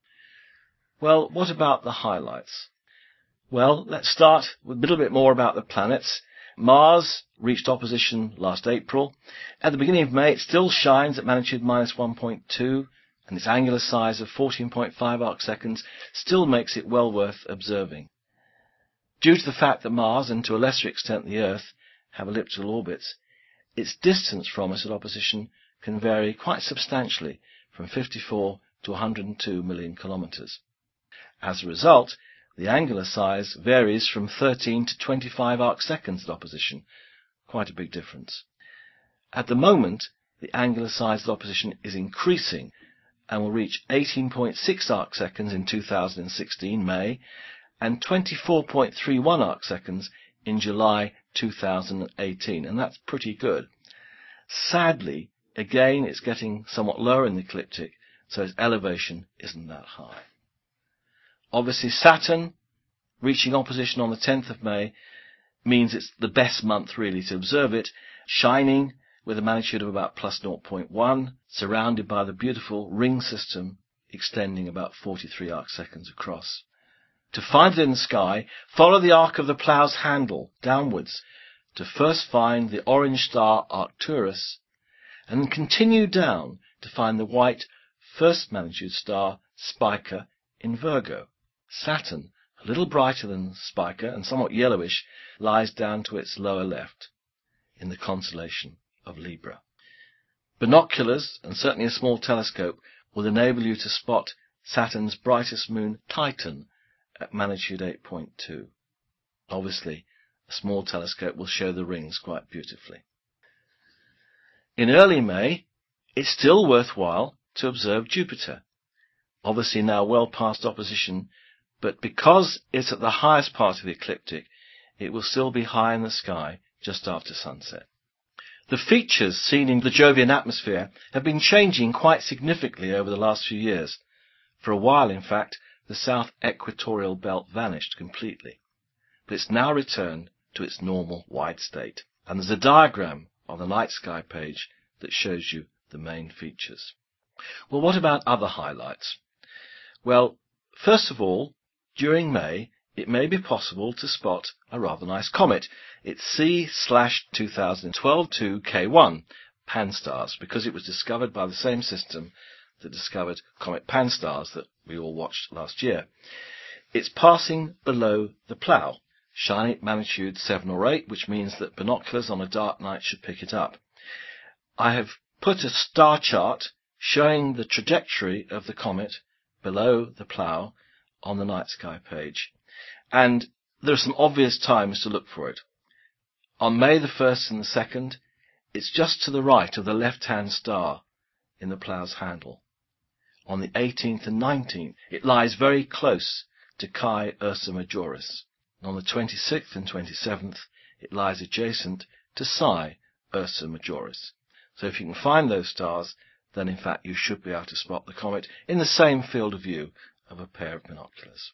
Well, what about the highlights? Well, let's start with a little bit more about the planets. Mars reached opposition last April. At the beginning of May, it still shines at magnitude minus 1.2, and its angular size of 14.5 arcseconds still makes it well worth observing. Due to the fact that Mars, and to a lesser extent the Earth, have elliptical orbits, its distance from us at opposition can vary quite substantially, from 54 to 102 million kilometers. As a result, the angular size varies from 13 to 25 arcseconds at opposition, quite a big difference. At the moment, the angular size at opposition is increasing and will reach 18.6 arcseconds in 2016 May and 24.31 arcseconds in July 2018, and that's pretty good. Sadly, again, it's getting somewhat lower in the ecliptic, so its elevation isn't that high. Obviously, Saturn reaching opposition on the 10th of May means it's the best month really to observe it, shining with a magnitude of about plus 0.1, surrounded by the beautiful ring system extending about 43 arcseconds across. To find it in the sky, follow the arc of the plough's handle downwards to first find the orange star Arcturus, and then continue down to find the white first magnitude star Spica in Virgo. Saturn, a little brighter than Spica and somewhat yellowish, lies down to its lower left in the constellation of Libra. Binoculars, and certainly a small telescope, will enable you to spot Saturn's brightest moon, Titan, at magnitude 8.2. Obviously, a small telescope will show the rings quite beautifully. In early May, it's still worthwhile to observe Jupiter, obviously now well past opposition, but because it's at the highest part of the ecliptic, it will still be high in the sky just after sunset. The features seen in the Jovian atmosphere have been changing quite significantly over the last few years. For a while, in fact, the south equatorial belt vanished completely, but it's now returned to its normal wide state. And there's a diagram on the night sky page that shows you the main features. Well, what about other highlights? Well, first of all, during May, it may be possible to spot a rather nice comet. It's C/2012-2K1, Pan-STARRS, because it was discovered by the same system that discovered Comet Pan-STARRS that we all watched last year. It's passing below the Plough, shining at magnitude 7 or 8, which means that binoculars on a dark night should pick it up. I have put a star chart showing the trajectory of the comet below the Plough on the night sky page. And there are some obvious times to look for it. On May the 1st and the 2nd, it's just to the right of the left-hand star in the Plough's handle. On the 18th and 19th, it lies very close to Chi Ursa Majoris. And on the 26th and 27th, it lies adjacent to Psi Ursa Majoris. So if you can find those stars, then in fact you should be able to spot the comet in the same field of view of a pair of binoculars.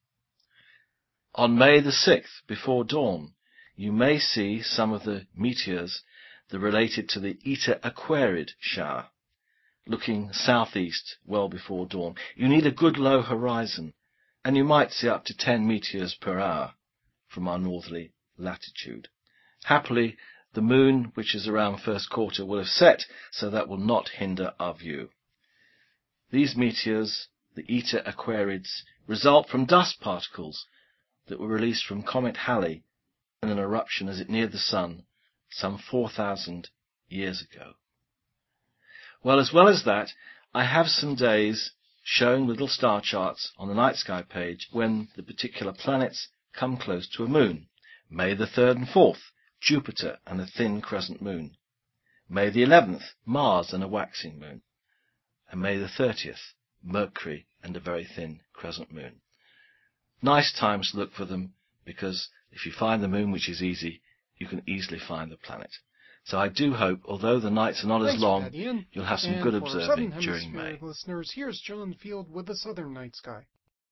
On May the 6th, before dawn, you may see some of the meteors that are related to the Eta Aquarid shower, looking southeast well before dawn. You need a good low horizon, and you might see up to 10 meteors per hour from our northerly latitude. Happily, the moon, which is around first quarter, will have set, so that will not hinder our view. These meteors, the Eta Aquarids, result from dust particles that were released from Comet Halley in an eruption as it neared the Sun some 4,000 years ago. Well as that, I have some days showing little star charts on the night sky page when the particular planets come close to a moon. May the 3rd and 4th, Jupiter and a thin crescent moon. May the 11th, Mars and a waxing moon. And May the 30th, Mercury and a very thin crescent moon. Nice times to look for them, because if you find the moon, which is easy, you can easily find the planet. So I do hope, although the nights are not as long, you'll have some good observing during May. Listeners, here's John Field with the Southern Night Sky.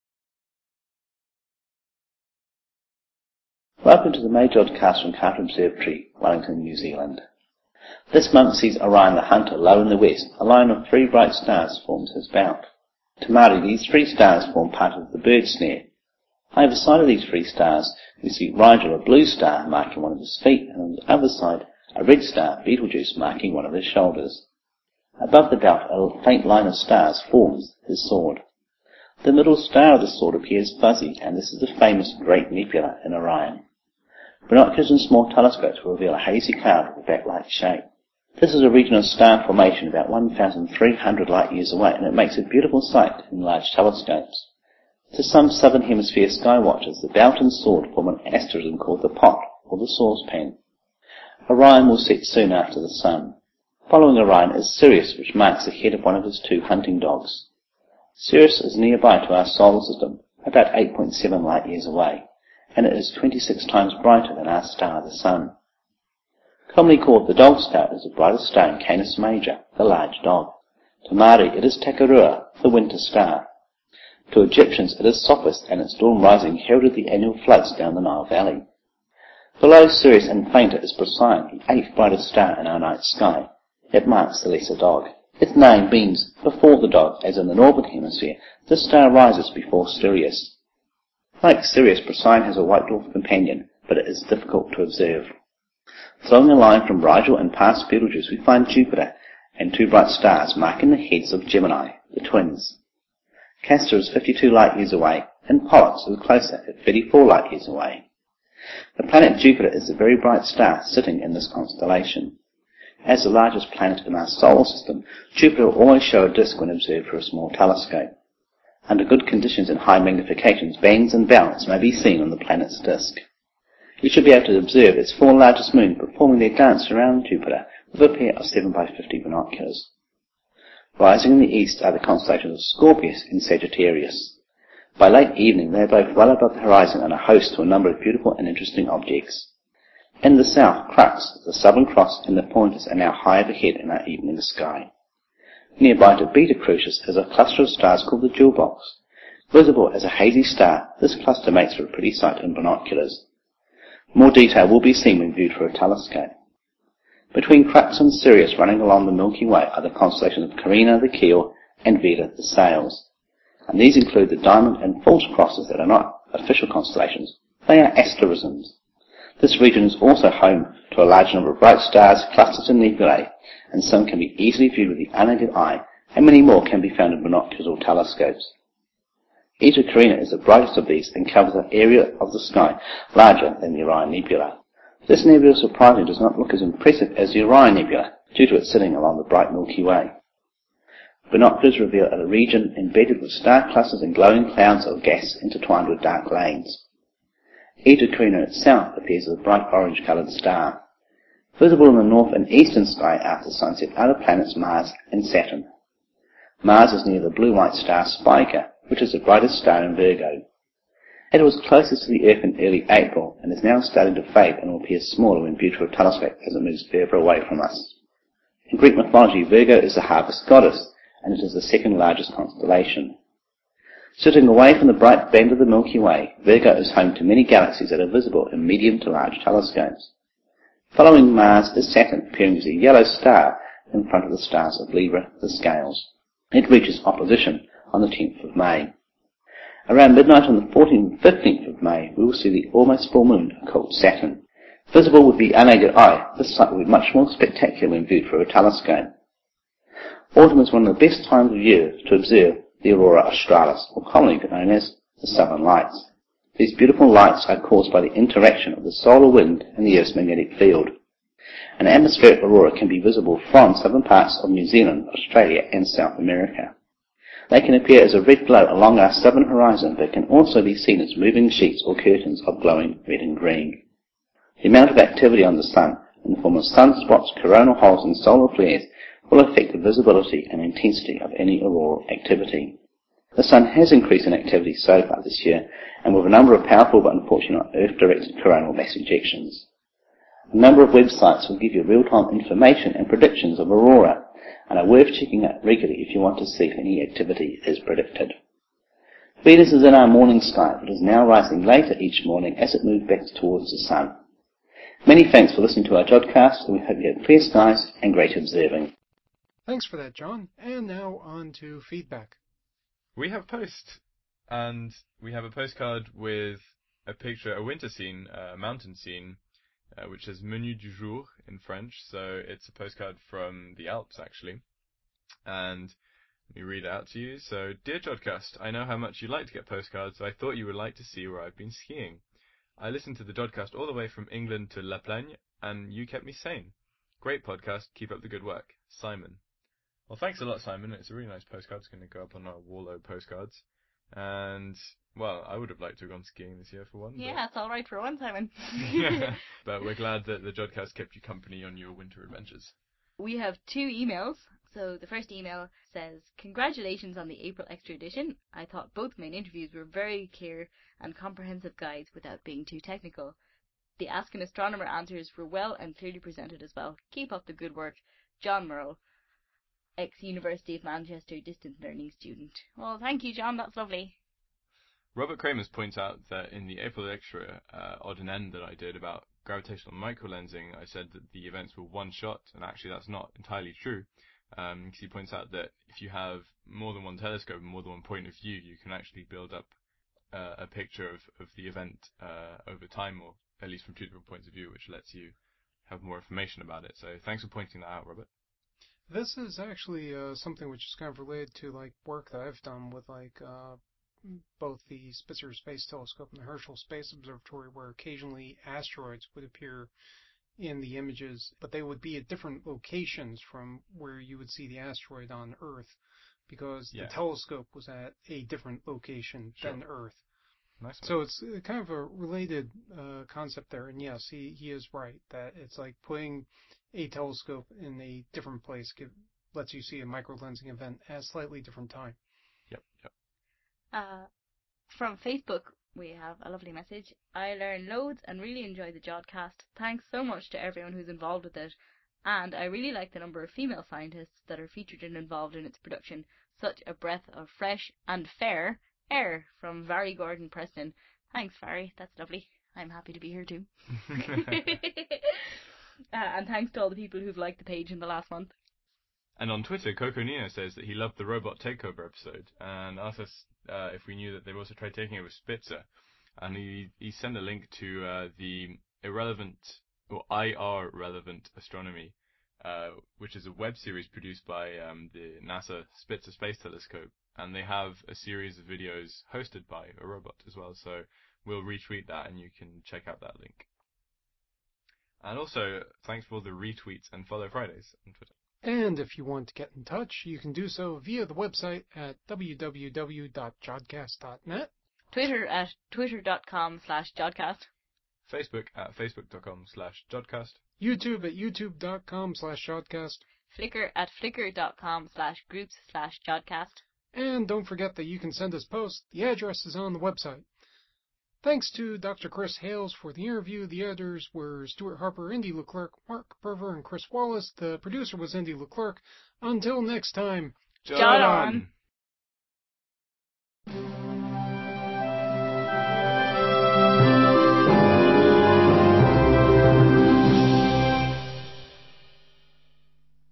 Welcome to the May Jodcast from Carter Observatory, Wellington, New Zealand. This month sees Orion the Hunter low in the west. A line of 3 bright stars forms his belt. To Māori, these 3 stars form part of the bird snare. Either side of these 3 stars, we see Rigel, a blue star, marking one of his feet, and on the other side, a red star, Betelgeuse, marking one of his shoulders. Above the belt, a faint line of stars forms his sword. The middle star of the sword appears fuzzy, and this is the famous Great Nebula in Orion. Binoculars and small telescopes will reveal a hazy cloud with a bat-like shape. This is a region of star formation about 1,300 light-years away, and it makes a beautiful sight in large telescopes. To some southern hemisphere sky watchers, the belt and sword form an asterism called the pot, or the saucepan. Orion will set soon after the Sun. Following Orion is Sirius, which marks the head of one of his 2 hunting dogs. Sirius is nearby to our solar system, about 8.7 light-years away, and it is 26 times brighter than our star, the Sun. Commonly called the Dog Star, it is the brightest star in Canis Major, the large dog. To Māori, it is Takarua, the winter star. To Egyptians, it is Sophis, and its dawn rising heralded the annual floods down the Nile Valley. Below Sirius and fainter is Procyon, the 8th brightest star in our night sky. It marks the lesser dog. Its name means before the dog, as in the northern hemisphere, this star rises before Sirius. Like Sirius, Procyon has a white dwarf companion, but it is difficult to observe. Following a line from Rigel and past Betelgeuse, we find Jupiter and 2 bright stars marking the heads of Gemini, the twins. Castor is 52 light-years away, and Pollux is closer at 34 light-years away. The planet Jupiter is a very bright star sitting in this constellation. As the largest planet in our solar system, Jupiter will always show a disk when observed through a small telescope. Under good conditions and high magnifications, bands and belts may be seen on the planet's disk. You should be able to observe its 4 largest moons performing their dance around Jupiter with a pair of 7x50 binoculars. Rising in the east are the constellations of Scorpius and Sagittarius. By late evening, they are both well above the horizon and are host to a number of beautiful and interesting objects. In the south, Crux, the Southern Cross, and the Pointers are now high overhead in our evening sky. Nearby to Beta Crucis is a cluster of stars called the Jewel Box. Visible as a hazy star, this cluster makes for a pretty sight in binoculars. More detail will be seen when viewed through a telescope. Between Crux and Sirius running along the Milky Way are the constellations of Carina the Keel and Vega the Sails. And these include the Diamond and False Crosses that are not official constellations, they are asterisms. This region is also home to a large number of bright stars, clusters and nebulae, and some can be easily viewed with the unaided eye, and many more can be found in binoculars or telescopes. Eta Carina is the brightest of these and covers an area of the sky larger than the Orion Nebula. This nebula surprisingly does not look as impressive as the Orion Nebula, due to it sitting along the bright Milky Way. Binoculars reveal a region embedded with star clusters and glowing clouds of gas intertwined with dark lanes. Eta Carina itself appears as a bright orange-coloured star. Visible in the north and eastern sky after sunset are the planets Mars and Saturn. Mars is near the blue-white star Spica, which is the brightest star in Virgo. It was closest to the Earth in early April and is now starting to fade and will appear smaller when viewed through a telescope as it moves further away from us. In Greek mythology, Virgo is the harvest goddess, and it is the second largest constellation. Sitting away from the bright band of the Milky Way, Virgo is home to many galaxies that are visible in medium to large telescopes. Following Mars is Saturn, appearing as a yellow star in front of the stars of Libra, the Scales. It reaches opposition on the 10th of May. Around midnight on the 14th and 15th of May, we will see the almost full moon called Saturn. Visible with the unaided eye, this sight will be much more spectacular when viewed through a telescope. Autumn is one of the best times of year to observe the aurora australis, or commonly known as the southern lights. These beautiful lights are caused by the interaction of the solar wind and the Earth's magnetic field. An atmospheric aurora can be visible from southern parts of New Zealand, Australia and South America. They can appear as a red glow along our southern horizon, but can also be seen as moving sheets or curtains of glowing red and green. The amount of activity on the sun, in the form of sunspots, coronal holes and solar flares, will affect the visibility and intensity of any auroral activity. The sun has increased in activity so far this year, and with a number of powerful but unfortunate Earth-directed coronal mass ejections. A number of websites will give you real-time information and predictions of aurora, and are worth checking out regularly if you want to see if any activity is predicted. Venus is in our morning sky, but is now rising later each morning as it moves back towards the sun. Many thanks for listening to our podcast, and we hope you have clear skies and great observing. Thanks for that, John. And now on to feedback. We have post, and we have a postcard with a picture, a winter scene, a mountain scene, which is Menu du jour in French. So it's a postcard from the Alps, actually. And let me read it out to you. So, Dear Jodcast, I know how much you like to get postcards, so I thought you would like to see where I've been skiing. I listened to the Jodcast all the way from England to La Plagne, and you kept me sane. Great podcast. Keep up the good work. Simon. Well, thanks a lot, Simon. It's a really nice postcard. It's going to go up on our Wallow postcards. And, well, I would have liked to have gone skiing this year for one. Yeah, it's all right for one, Simon. But we're glad that the Jodcast kept you company on your winter adventures. We have 2 emails. So the first email says, congratulations on the April Extra edition. I thought both main interviews were very clear and comprehensive guides without being too technical. The Ask an Astronomer answers were well and clearly presented as well. Keep up the good work. John Merle, ex-University of Manchester distance learning student. Well, thank you, John. That's lovely. Robert Kramers points out that in the April Extra odd and end that I did about gravitational microlensing, I said that the events were one shot, and actually that's not entirely true. Because he points out that if you have more than one telescope and more than one point of view, you can actually build up a picture of the event over time, or at least from 2 different points of view, which lets you have more information about it. So thanks for pointing that out, Robert. This is actually something which is kind of related to like work that I've done with like both the Spitzer Space Telescope and the Herschel Space Observatory, where occasionally asteroids would appear in the images, but they would be at different locations from where you would see the asteroid on Earth, because the telescope was at a different location than Earth. Nice. So it's kind of a related concept there, and yes, he is right that it's like putting a telescope in a different place lets you see a microlensing event at a slightly different time. Yep. From Facebook, we have a lovely message. I learned loads and really enjoyed the Jodcast. Thanks so much to everyone who's involved with it. And I really like the number of female scientists that are featured and involved in its production. Such a breath of fresh and fair air from Vary Gordon Preston. Thanks, Vary. That's lovely. I'm happy to be here too. And thanks to all the people who've liked the page in the last month. And on Twitter, Coco Nino says that he loved the robot takeover episode and asked us if we knew that they've also tried taking over Spitzer. and he sent a link to the Irrelevant or IR Relevant Astronomy, which is a web series produced by the NASA Spitzer Space Telescope, and they have a series of videos hosted by a robot as well. So we'll retweet that, and you can check out that link. And also, thanks for all the retweets and follow Fridays on Twitter. And if you want to get in touch, you can do so via the website at www.jodcast.net. Twitter at twitter.com/Jodcast. Facebook at facebook.com/Jodcast. YouTube at youtube.com/Jodcast. Flickr at flickr.com/groups/Jodcast. And don't forget that you can send us posts. The address is on the website. Thanks to Dr. Chris Hales for the interview. The editors were Stuart Harper, Indy Leclerc, Mark Perver, and Chris Wallace. The producer was Indy Leclerc. Until next time, Jod on!